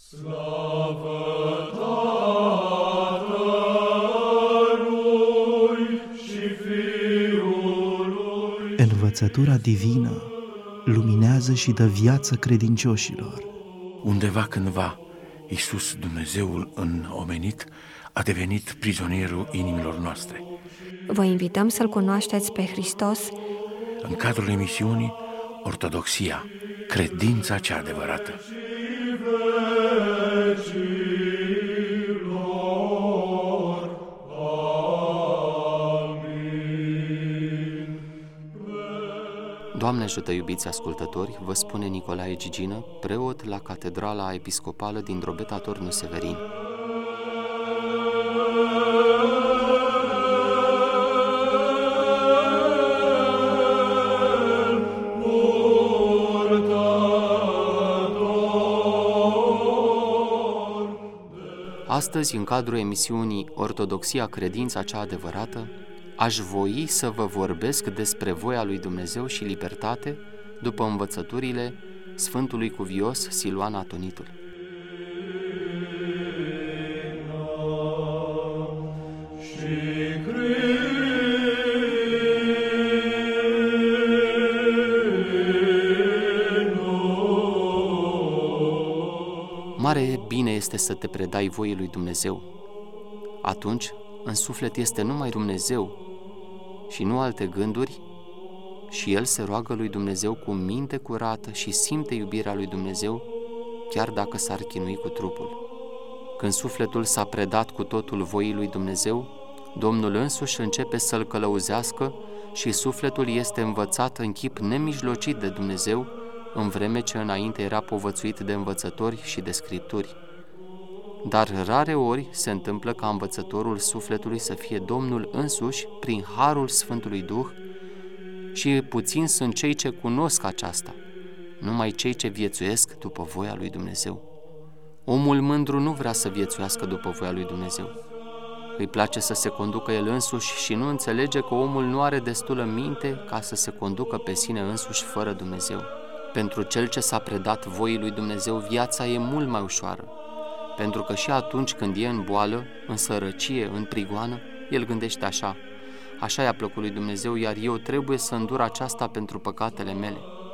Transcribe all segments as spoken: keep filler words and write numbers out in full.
Slavă Tatălui și Fiului. Învățătura divină luminează și dă viață credincioșilor. Undeva cândva, Iisus, Dumnezeul înomenit, a devenit prizonierul inimilor noastre. Vă invităm să-L cunoașteți pe Hristos În cadrul emisiunii Ortodoxia, credința cea adevărată. Doamne ajută, iubiți ascultători, vă spune Nicolae Gigină, preot la Catedrala Episcopală din Drobeta Tornu Severin. Astăzi, în cadrul emisiunii Ortodoxia, credința cea adevărată, aș voi să vă vorbesc despre voia lui Dumnezeu și libertate după învățăturile Sfântului Cuvios Siluan Atonitul. Mare bine este să te predai voii lui Dumnezeu. Atunci, în suflet este numai Dumnezeu și nu alte gânduri, și el se roagă lui Dumnezeu cu minte curată și simte iubirea lui Dumnezeu, chiar dacă s-ar chinui cu trupul. Când sufletul s-a predat cu totul voii lui Dumnezeu, Domnul însuși începe să-l călăuzească și sufletul este învățat în chip nemijlocit de Dumnezeu, în vreme ce înainte era povățuit de învățători și de scripturi. Dar rare ori se întâmplă ca învățătorul sufletului să fie Domnul însuși prin harul Sfântului Duh, și puțini sunt cei ce cunosc aceasta, numai cei ce viețuiesc după voia lui Dumnezeu. Omul mândru nu vrea să viețuiască după voia lui Dumnezeu. Îi place să se conducă el însuși și nu înțelege că omul nu are destulă minte ca să se conducă pe sine însuși fără Dumnezeu. Pentru cel ce s-a predat voii lui Dumnezeu, viața e mult mai ușoară, pentru că și atunci când e în boală, în sărăcie, în prigoană, el gândește așa: așa i-a plăcut lui Dumnezeu, iar eu trebuie să îndur aceasta pentru păcatele mele.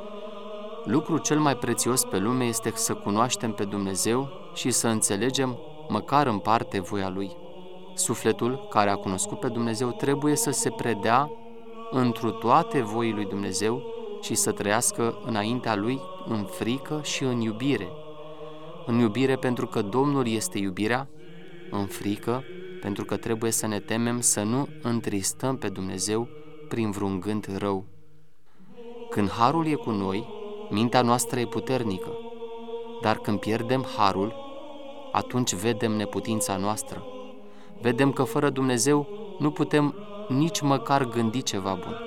Lucrul cel mai prețios pe lume este să cunoaștem pe Dumnezeu și să înțelegem, măcar în parte, voia Lui. Sufletul care a cunoscut pe Dumnezeu trebuie să se predea întru toate voii lui Dumnezeu și să trăiască înaintea Lui în frică și în iubire. În iubire pentru că Domnul este iubirea, în frică pentru că trebuie să ne temem să nu întristăm pe Dumnezeu prin vreun gând rău. Când harul e cu noi, mintea noastră e puternică, dar când pierdem harul, atunci vedem neputința noastră. Vedem că fără Dumnezeu nu putem nici măcar gândi ceva bun.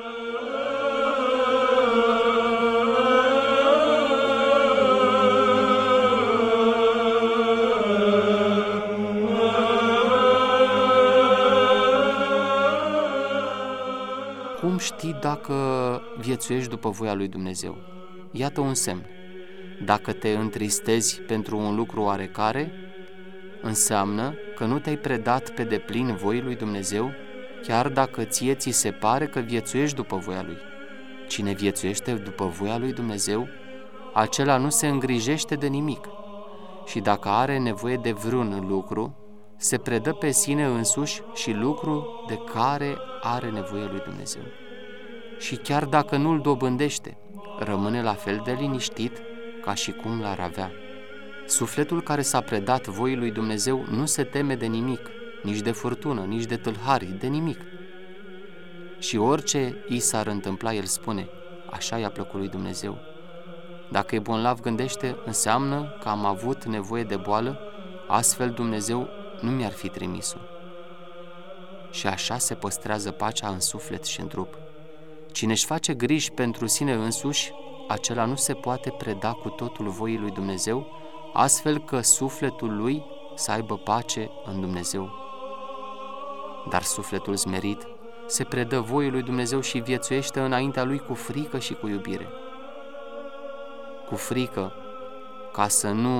Cum știi dacă viețuiești după voia lui Dumnezeu? Iată un semn. Dacă te întristezi pentru un lucru oarecare, înseamnă că nu te-ai predat pe deplin voii lui Dumnezeu, chiar dacă ție ți se pare că viețuiești după voia Lui. Cine viețuiește după voia lui Dumnezeu, acela nu se îngrijește de nimic și dacă are nevoie de vreun lucru, se predă pe sine însuși și lucru de care are nevoie lui Dumnezeu. Și chiar dacă nu-l dobândește, rămâne la fel de liniștit ca și cum l-ar avea. Sufletul care s-a predat voii lui Dumnezeu nu se teme de nimic, nici de furtună, nici de tâlhari, de nimic. Și orice i s-ar întâmpla, el spune: așa i-a plăcut lui Dumnezeu. Dacă e bolnav, gândește, înseamnă că am avut nevoie de boală, astfel Dumnezeu nu mi-ar fi trimis-o. Și așa se păstrează pacea în suflet și în trup. Cine își face griji pentru sine însuși, acela nu se poate preda cu totul voii lui Dumnezeu, astfel că sufletul lui să aibă pace în Dumnezeu. Dar sufletul smerit se predă voii lui Dumnezeu și viețuiește înaintea lui cu frică și cu iubire. Cu frică ca să nu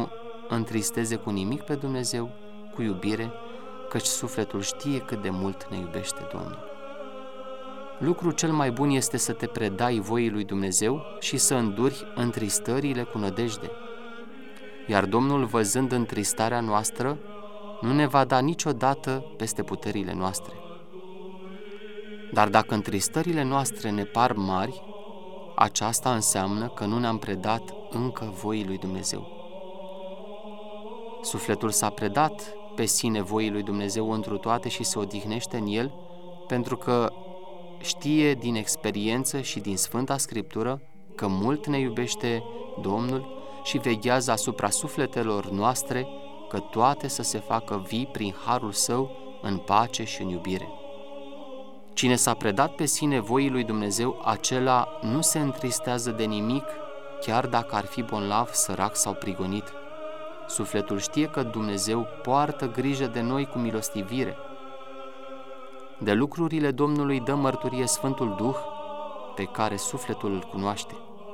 întristeze cu nimic pe Dumnezeu, cu iubire, căci sufletul știe cât de mult ne iubește Domnul. Lucrul cel mai bun este să te predai voii lui Dumnezeu și să înduri întristările cu nădejde. Iar Domnul, văzând întristarea noastră, nu ne va da niciodată peste puterile noastre. Dar dacă întristările noastre ne par mari, aceasta înseamnă că nu ne-am predat încă voii lui Dumnezeu. Sufletul s-a predat pe sine voii lui Dumnezeu întru toate și se odihnește în el, pentru că știe din experiență și din Sfânta Scriptură că mult ne iubește Domnul și veghează asupra sufletelor noastre că toate să se facă vii prin harul său în pace și în iubire. Cine s-a predat pe sine voii lui Dumnezeu, acela nu se întristează de nimic, chiar dacă ar fi bolnav, sărac sau prigonit. Sufletul știe că Dumnezeu poartă grijă de noi cu milostivire. De lucrurile Domnului dă mărturie Sfântul Duh, pe care sufletul îl cunoaște.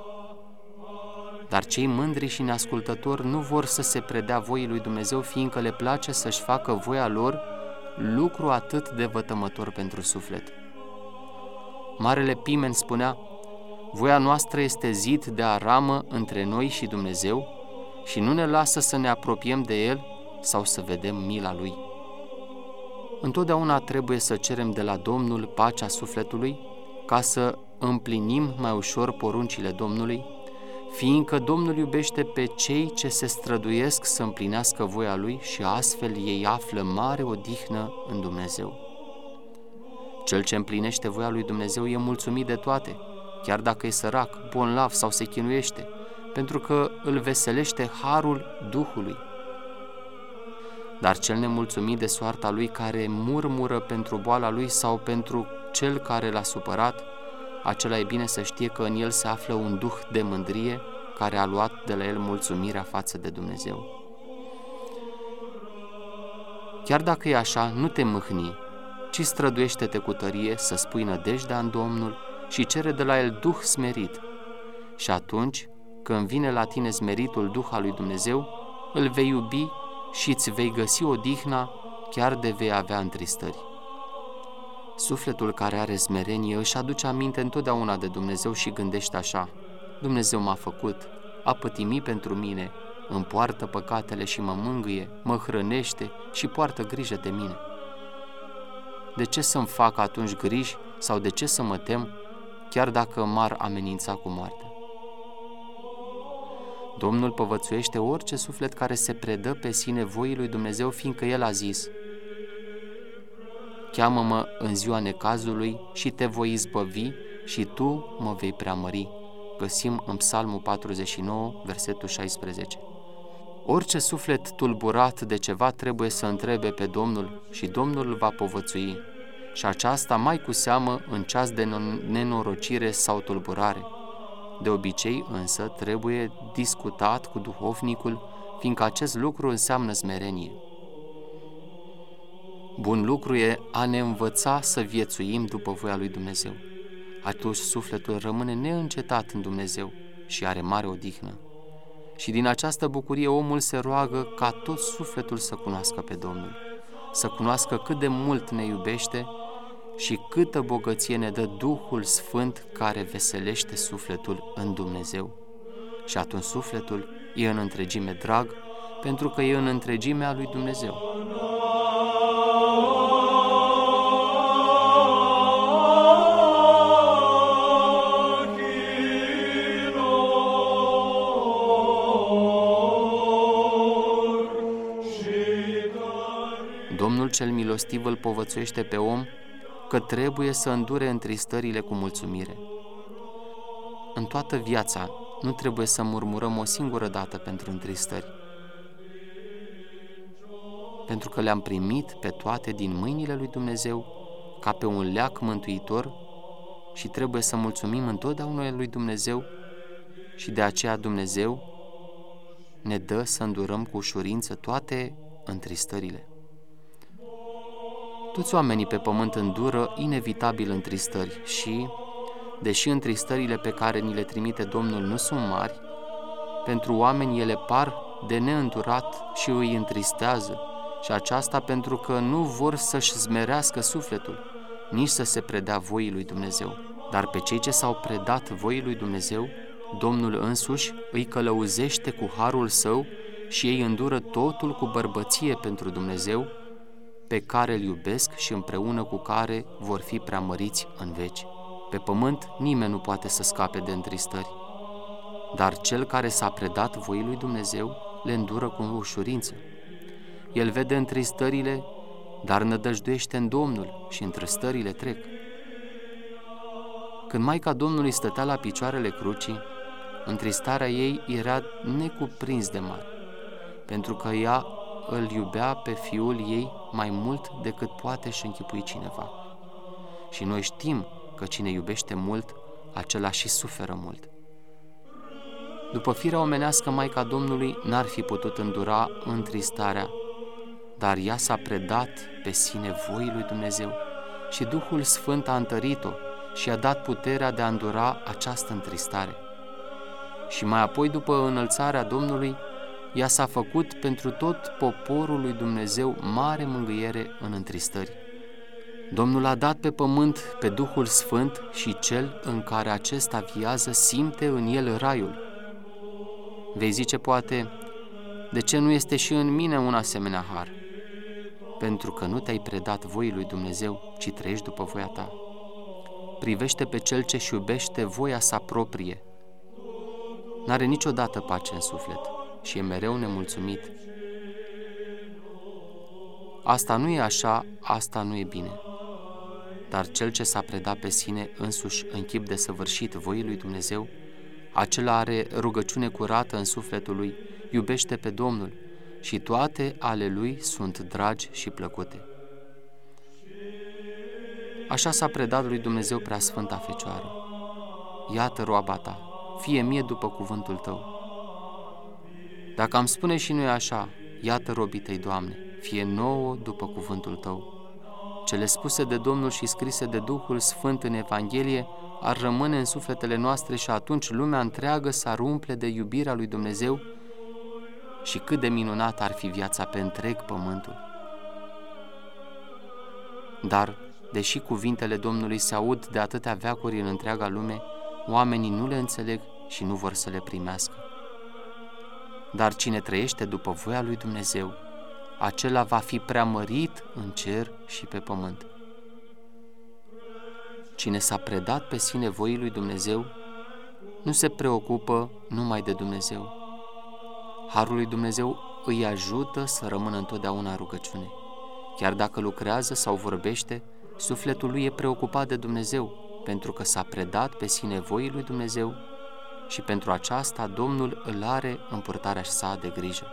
Dar cei mândri și neascultători nu vor să se predea voii lui Dumnezeu, fiindcă le place să-și facă voia lor, lucru atât de vătămător pentru suflet. Marele Pimen spunea: voia noastră este zid de aramă între noi și Dumnezeu și nu ne lasă să ne apropiem de El sau să vedem mila Lui. Întotdeauna trebuie să cerem de la Domnul pacea sufletului ca să împlinim mai ușor poruncile Domnului, fiindcă Domnul iubește pe cei ce se străduiesc să împlinească voia Lui și astfel ei află mare odihnă în Dumnezeu. Cel ce împlinește voia lui Dumnezeu e mulțumit de toate, chiar dacă e sărac, bolnav sau se chinuiește, pentru că îl veselește harul Duhului. Dar cel nemulțumit de soarta lui, care murmură pentru boala lui sau pentru cel care l-a supărat, acela e bine să știe că în el se află un duh de mândrie care a luat de la el mulțumirea față de Dumnezeu. Chiar dacă e așa, nu te mâhni, ci străduiește-te cu tărie să spui nădejdea în Domnul și cere de la El Duh smerit. Și atunci, când vine la tine smeritul Duh al lui Dumnezeu, îl vei iubi și îți vei găsi odihna chiar de vei avea întristări. Sufletul care are smerenie își aduce aminte întotdeauna de Dumnezeu și gândește așa: Dumnezeu m-a făcut, a pătimit pentru mine, îmi poartă păcatele și mă mângâie, mă hrănește și poartă grijă de mine. De ce să-mi fac atunci griji sau de ce să mă tem, chiar dacă m-ar amenința cu moartea? Domnul povățuiește orice suflet care se predă pe sine voii lui Dumnezeu, fiindcă El a zis: cheamă-mă în ziua necazului și te voi izbăvi și tu mă vei preamări. Găsim în Psalmul patruzeci și nouă, versetul șaisprezece. Orice suflet tulburat de ceva trebuie să întrebe pe Domnul și Domnul îl va povățui, și aceasta mai cu seamă în ceas de nenorocire sau tulburare. De obicei însă trebuie discutat cu duhovnicul, fiindcă acest lucru înseamnă smerenie. Bun lucru e a ne învăța să viețuim după voia lui Dumnezeu. Atunci sufletul rămâne neîncetat în Dumnezeu și are mare odihnă. Și din această bucurie omul se roagă ca tot sufletul să cunoască pe Domnul, să cunoască cât de mult ne iubește și câtă bogăție ne dă Duhul Sfânt care veselește sufletul în Dumnezeu. Și atunci sufletul e în întregime drag, pentru că e în întregimea lui Dumnezeu. Domnul cel milostiv îl povățuiește pe om că trebuie să îndure întristările cu mulțumire. În toată viața nu trebuie să murmurăm o singură dată pentru întristări, pentru că le-am primit pe toate din mâinile lui Dumnezeu ca pe un leac mântuitor și trebuie să mulțumim întotdeauna lui Dumnezeu și de aceea Dumnezeu ne dă să îndurăm cu ușurință toate întristările. Toți oamenii pe pământ îndură inevitabil întristări și, deși întristările pe care ni le trimite Domnul nu sunt mari, pentru oameni ele par de neîndurat și îi întristează, și aceasta pentru că nu vor să-și smerească sufletul, nici să se predea voii lui Dumnezeu. Dar pe cei ce s-au predat voii lui Dumnezeu, Domnul însuși îi călăuzește cu harul său și ei îndură totul cu bărbăție pentru Dumnezeu, pe care îl iubesc și împreună cu care vor fi preamăriți în veci. Pe pământ nimeni nu poate să scape de întristări, dar cel care s-a predat voii lui Dumnezeu le îndură cu ușurință. El vede întristările, dar nădăjduiește în Domnul și întristările trec. Când Maica Domnului stătea la picioarele crucii, întristarea ei era necuprins de mare, pentru că ea îl iubea pe Fiul ei mai mult decât poate și închipui cineva. Și noi știm că cine iubește mult, acela și suferă mult. După firea omenească, Maica Domnului n-ar fi putut îndura întristarea, dar ea s-a predat pe sine voii lui Dumnezeu și Duhul Sfânt a întărit-o și a dat puterea de a îndura această întristare. Și mai apoi, după înălțarea Domnului, ea s-a făcut pentru tot poporul lui Dumnezeu mare mângâiere în întristări. Domnul a dat pe pământ pe Duhul Sfânt și cel în care acesta viază simte în el raiul. Vei zice poate, de ce nu este și în mine un asemenea har? Pentru că nu te-ai predat voii lui Dumnezeu, ci trăiești după voia ta. Privește pe cel ce-și iubește voia sa proprie. N-are niciodată pace în suflet și e mereu nemulțumit. Asta nu e așa, asta nu e bine. Dar cel ce s-a predat pe sine însuși în chip de săvârșit voii lui Dumnezeu, acela are rugăciune curată în sufletul lui, iubește pe Domnul și toate ale lui sunt dragi și plăcute. Așa s-a predat lui Dumnezeu Preasfânta Fecioară. Iată roaba ta, fie mie după cuvântul tău. Dacă am spune și noi așa, iată robii tăi, Doamne, fie nouă după cuvântul tău. Cele spuse de Domnul și scrise de Duhul Sfânt în Evanghelie ar rămâne în sufletele noastre și atunci lumea întreagă s-ar umple de iubirea lui Dumnezeu și cât de minunată ar fi viața pe întreg pământul. Dar, deși cuvintele Domnului se aud de atâtea veacuri în întreaga lume, oamenii nu le înțeleg și nu vor să le primească. Dar cine trăiește după voia lui Dumnezeu, acela va fi preamărit în cer și pe pământ. Cine s-a predat pe sine voii lui Dumnezeu, nu se preocupă numai de Dumnezeu. Harul lui Dumnezeu îi ajută să rămână întotdeauna în rugăciune. Chiar dacă lucrează sau vorbește, sufletul lui e preocupat de Dumnezeu, pentru că s-a predat pe sine voii lui Dumnezeu și pentru aceasta Domnul îl are în purtarea sa de grijă.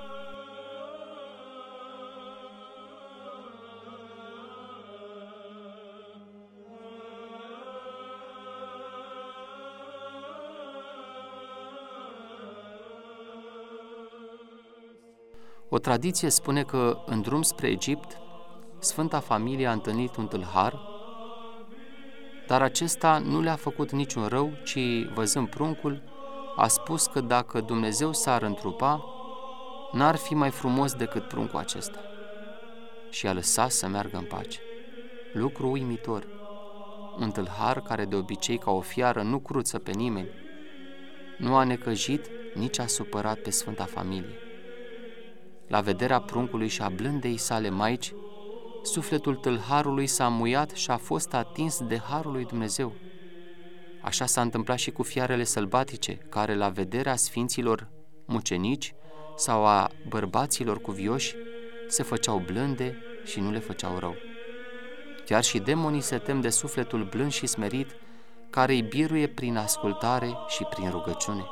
O tradiție spune că în drum spre Egipt, Sfânta Familie a întâlnit un tâlhar, dar acesta nu le-a făcut niciun rău, ci, văzând pruncul, a spus că dacă Dumnezeu s-ar întrupa, n-ar fi mai frumos decât pruncul acesta. Și a lăsat să meargă în pace. Lucru uimitor. Un tâlhar care de obicei ca o fiară nu cruță pe nimeni, nu a necăjit, nici a supărat pe Sfânta Familie. La vederea pruncului și a blândei sale maici, sufletul tâlharului s-a muiat și a fost atins de harul lui Dumnezeu. Așa s-a întâmplat și cu fiarele sălbatice, care la vederea sfinților mucenici sau a bărbaților cuvioși se făceau blânde și nu le făceau rău. Chiar și demonii se tem de sufletul blând și smerit, care îi biruie prin ascultare și prin rugăciune.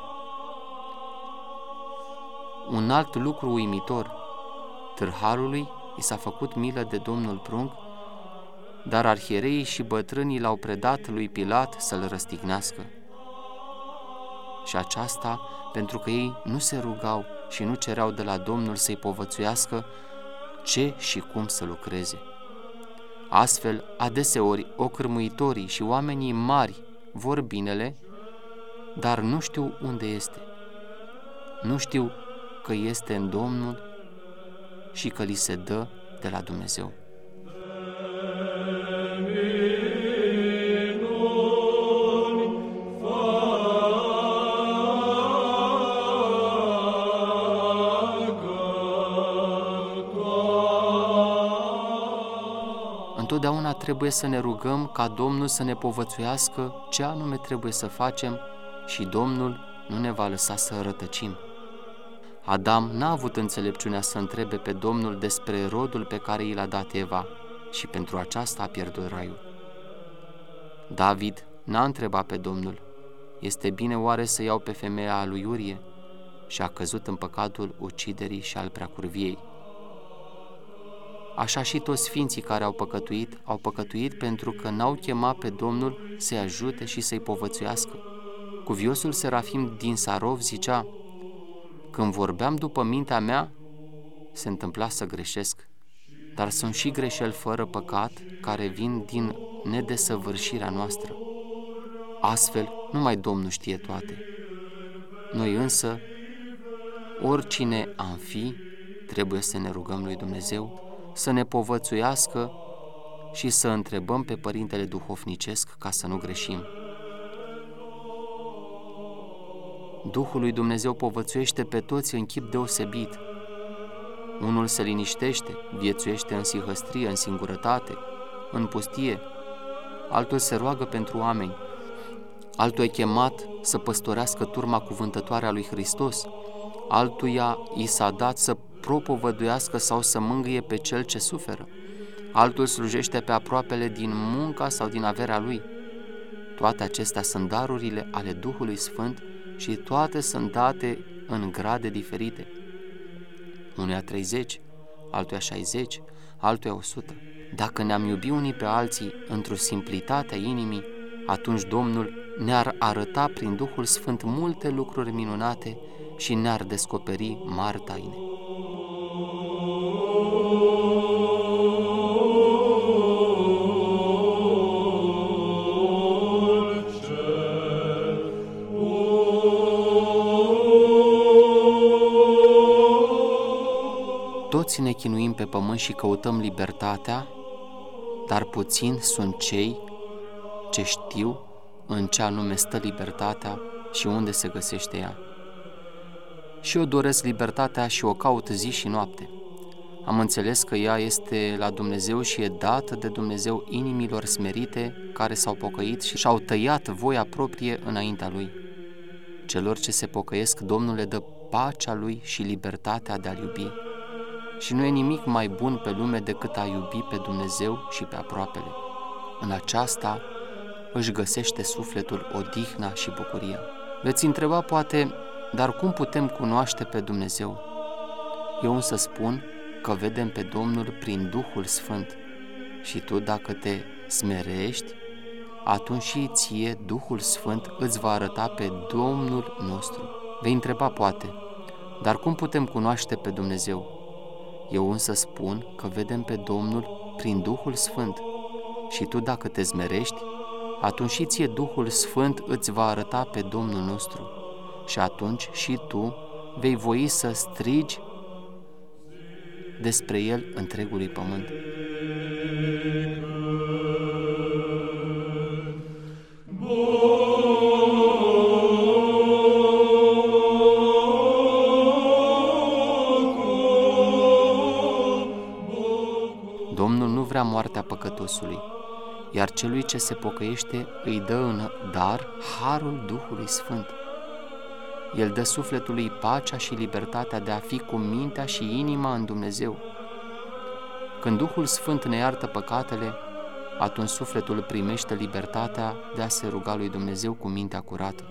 Un alt lucru uimitor, tâlharului i s-a făcut milă de Domnul prunc, dar arhiereii și bătrânii l-au predat lui Pilat să-l răstignească. Și aceasta pentru că ei nu se rugau și nu cereau de la Domnul să-i povățuiască ce și cum să lucreze. Astfel, adeseori, ocârmuitorii și oamenii mari vor binele, dar nu știu unde este. Nu știu că este în Domnul și că li se dă de la Dumnezeu. Întotdeauna trebuie să ne rugăm ca Domnul să ne povățuiască ce anume trebuie să facem și Domnul nu ne va lăsa să rătăcim. Adam n-a avut înțelepciunea să întrebe pe Domnul despre rodul pe care i l-a dat Eva și pentru aceasta a pierdut raiul. David n-a întrebat pe Domnul: este bine oare să iau pe femeia lui Urie? Și a căzut în păcatul uciderii și al preacurviei. Așa și toți sfinții care au păcătuit, au păcătuit pentru că n-au chemat pe Domnul să-i ajute și să-i povățuiască. Cuviosul Serafim din Sarov zicea: când vorbeam după mintea mea, se întâmpla să greșesc, dar sunt și greșeli fără păcat care vin din nedesăvârșirea noastră. Astfel, numai Domnul știe toate. Noi însă, oricine am fi, trebuie să ne rugăm lui Dumnezeu să ne povățuiască și să întrebăm pe Părintele Duhovnicesc ca să nu greșim. Duhul lui Dumnezeu povățuiește pe toți în chip deosebit. Unul se liniștește, viețuiește în sihăstrie, în singurătate, în pustie, altul se roagă pentru oameni, altul e chemat să păstorească turma cuvântătoare a lui Hristos, altuia i s-a dat să propovăduiască sau să mângâie pe cel ce suferă, altul slujește pe aproapele din munca sau din averea lui. Toate acestea sunt darurile ale Duhului Sfânt și toate sunt date în grade diferite. Unuia treizeci, altuia șaizeci, altuia o sută. Dacă ne-am iubit unii pe alții într-o simplitate a inimii, atunci Domnul ne-ar arăta prin Duhul Sfânt multe lucruri minunate și ne-ar descoperi mari taine. Toți ne chinuim pe pământ și căutăm libertatea, dar puțini sunt cei ce știu în ce anume stă libertatea și unde se găsește ea. Și eu doresc libertatea și o caut zi și noapte. Am înțeles că ea este la Dumnezeu și e dată de Dumnezeu inimilor smerite care s-au pocăit și și-au tăiat voia proprie înaintea Lui. Celor ce se pocăiesc, Domnul le dă pacea Lui și libertatea de a-L iubi. Și nu e nimic mai bun pe lume decât a iubi pe Dumnezeu și pe aproapele. În aceasta își găsește sufletul odihna și bucuria. Veți întreba poate, dar cum putem cunoaște pe Dumnezeu? Eu însă spun că vedem pe Domnul prin Duhul Sfânt și tu, dacă te smerești, atunci și ție Duhul Sfânt îți va arăta pe Domnul nostru. Vei întreba poate, dar cum putem cunoaște pe Dumnezeu? Eu însă spun că vedem pe Domnul prin Duhul Sfânt și tu, dacă te smerești, atunci și ție Duhul Sfânt îți va arăta pe Domnul nostru și atunci și tu vei voi să strigi despre El întregului pământ. Domnul nu vrea moartea păcătosului, iar celui ce se pocăiește îi dă în dar harul Duhului Sfânt. El dă sufletului pacea și libertatea de a fi cu mintea și inima în Dumnezeu. Când Duhul Sfânt ne iartă păcatele, atunci sufletul primește libertatea de a se ruga lui Dumnezeu cu mintea curată.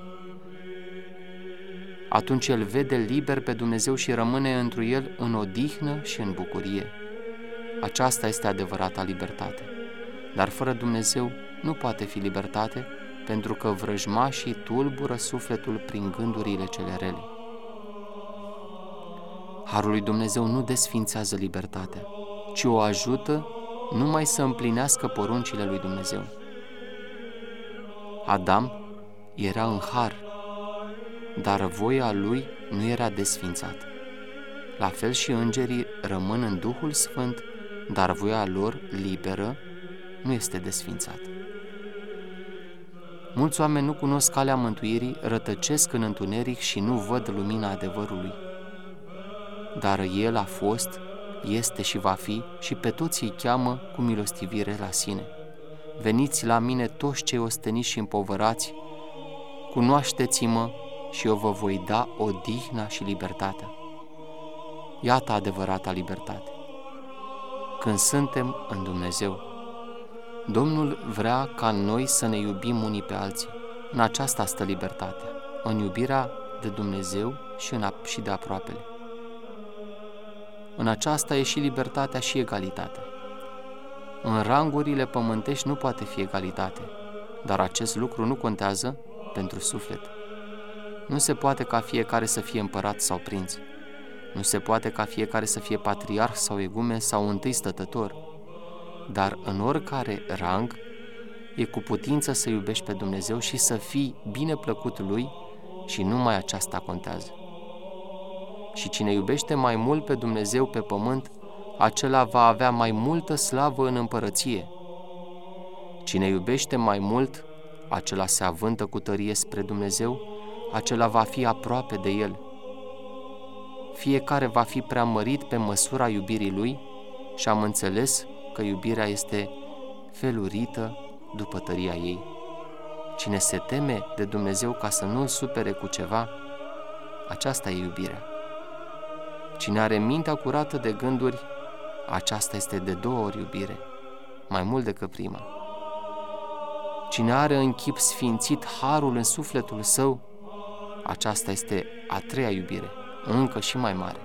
Atunci el vede liber pe Dumnezeu și rămâne întru El în odihnă și în bucurie. Aceasta este adevărata libertate. Dar fără Dumnezeu nu poate fi libertate, pentru că vrăjmașii tulbură sufletul prin gândurile cele rele. Harul lui Dumnezeu nu desfințează libertatea, ci o ajută numai să împlinească poruncile lui Dumnezeu. Adam era în har, dar voia lui nu era desfințată. La fel și îngerii rămân în Duhul Sfânt, dar voia lor liberă nu este desfințată. Mulți oameni nu cunosc calea mântuirii, rătăcesc în întuneric și nu văd lumina adevărului. Dar El a fost, este și va fi și pe toți îi cheamă cu milostivire la sine. Veniți la mine toți cei osteniți și împovărați, cunoașteți-mă și eu vă voi da odihna și libertatea. Iată adevărata libertate. Când suntem în Dumnezeu, Domnul vrea ca noi să ne iubim unii pe alții. În aceasta stă libertatea, în iubirea de Dumnezeu și, în, și de aproapele. În aceasta e și libertatea și egalitatea. În rangurile pământești nu poate fi egalitate, dar acest lucru nu contează pentru suflet. Nu se poate ca fiecare să fie împărat sau prinț. Nu se poate ca fiecare să fie patriarh sau egumen sau întâi stătător. Dar în oricare rang e cu putință să iubești pe Dumnezeu și să fii bine plăcut Lui și numai aceasta contează. Și cine iubește mai mult pe Dumnezeu pe pământ, acela va avea mai multă slavă în împărăție. Cine iubește mai mult, acela se avântă cu tărie spre Dumnezeu, acela va fi aproape de El. Fiecare va fi preamărit pe măsura iubirii lui și am înțeles că iubirea este felurită după tăria ei. Cine se teme de Dumnezeu ca să nu îl supere cu ceva, aceasta e iubirea. Cine are mintea curată de gânduri, aceasta este de două ori iubire, mai mult decât prima. Cine are în chip sfințit harul în sufletul său, aceasta este a treia iubire, încă și mai mare.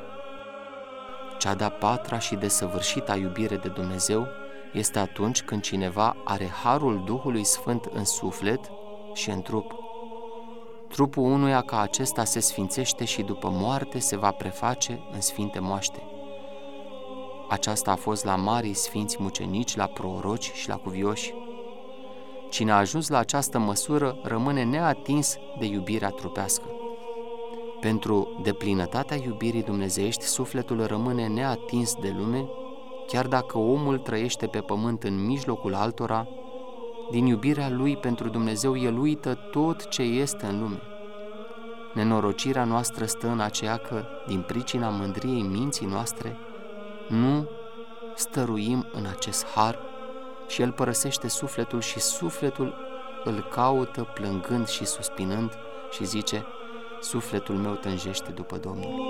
Cea de-a patra și desăvârșita iubire de Dumnezeu este atunci când cineva are harul Duhului Sfânt în suflet și în trup. Trupul unuia ca acesta se sfințește și după moarte se va preface în sfinte moaște. Aceasta a fost la marii sfinți mucenici, la proroci și la cuvioși. Cine a ajuns la această măsură rămâne neatins de iubirea trupească. Pentru deplinătatea iubirii dumnezeiești, sufletul rămâne neatins de lume, chiar dacă omul trăiește pe pământ în mijlocul altora, din iubirea lui pentru Dumnezeu el uită tot ce este în lume. Nenorocirea noastră stă în aceea că, din pricina mândriei minții noastre, nu stăruim în acest har și el părăsește sufletul și sufletul îl caută plângând și suspinând și zice: sufletul meu tânjește după Domnul.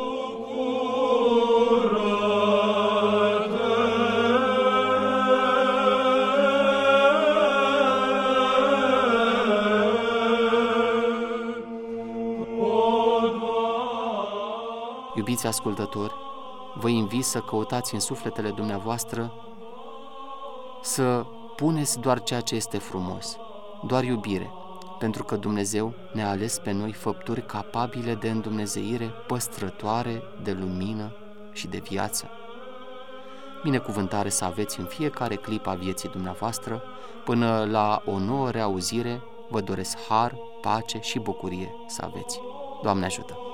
Iubiți ascultători, vă invit să căutați în sufletele dumneavoastră să puneți doar ceea ce este frumos, doar iubire, pentru că Dumnezeu ne-a ales pe noi făpturi capabile de îndumnezeire, păstrătoare de lumină și de viață. Binecuvântare să aveți în fiecare clipă a vieții dumneavoastră, până la o nouă reauzire, vă doresc har, pace și bucurie să aveți. Doamne ajută!